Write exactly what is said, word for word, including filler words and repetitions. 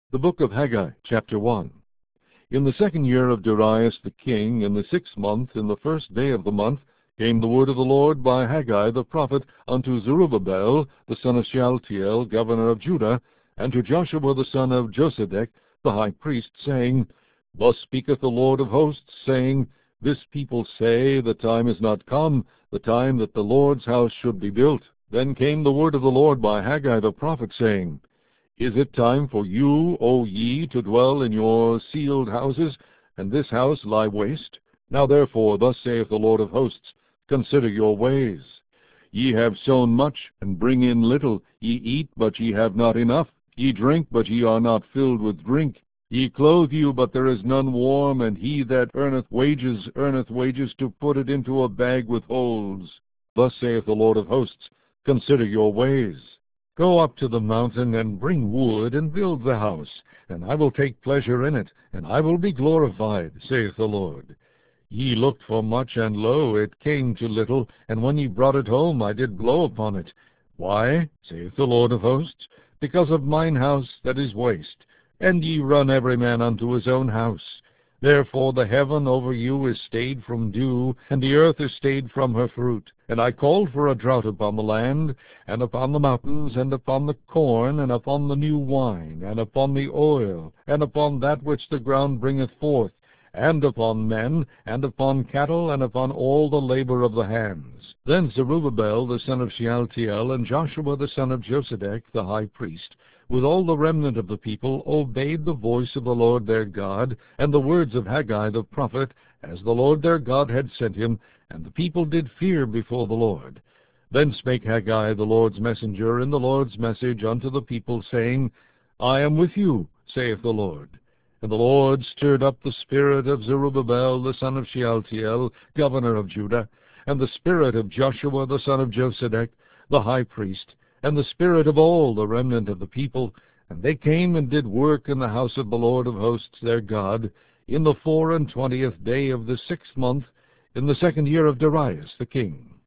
The book of Haggai, chapter one. In the second year of Darius the king, in the sixth month, in the first day of the month, came the word of the Lord by Haggai the prophet unto Zerubbabel the son of Shealtiel, governor of Judah, and to Joshua the son of Josedech, the high priest, saying, Thus speaketh the Lord of hosts, saying, This people say, The time is not come, the time that the Lord's house should be built. Then came the word of the Lord by Haggai the prophet, saying, Is it time for you, O ye, to dwell in your sealed houses, and this house lie waste? Now therefore, thus saith the Lord of hosts, Consider your ways. Ye have sown much, and bring in little. Ye eat, but ye have not enough. Ye drink, but ye are not filled with drink. Ye clothe you, but there is none warm, and he that earneth wages earneth wages to put it into a bag with holes. Thus saith the Lord of hosts, Consider your ways. Go up to the mountain, and bring wood, and build the house, and I will take pleasure in it, and I will be glorified, saith the Lord. Ye looked for much, and lo, it came to little, and when ye brought it home, I did blow upon it. Why, saith the Lord of hosts? Because of mine house that is waste, and ye run every man unto his own house. Therefore the heaven over you is stayed from dew, and the earth is stayed from her fruit. And I called for a drought upon the land, and upon the mountains, and upon the corn, and upon the new wine, and upon the oil, and upon that which the ground bringeth forth, and upon men, and upon cattle, and upon all the labor of the hands. Then Zerubbabel the son of Shealtiel, and Joshua the son of Josedech, the high priest, with all the remnant of the people, obeyed the voice of the Lord their God, and the words of Haggai the prophet, as the Lord their God had sent him, and the people did fear before the Lord. Then spake Haggai the Lord's messenger in the Lord's message unto the people, saying, I am with you, saith the Lord. And the Lord stirred up the spirit of Zerubbabel the son of Shealtiel, governor of Judah, and the spirit of Joshua the son of Josedech, the high priest, and the spirit of all the remnant of the people, and they came and did work in the house of the Lord of hosts their God, in the four and twentieth day of the sixth month, in the second year of Darius the king.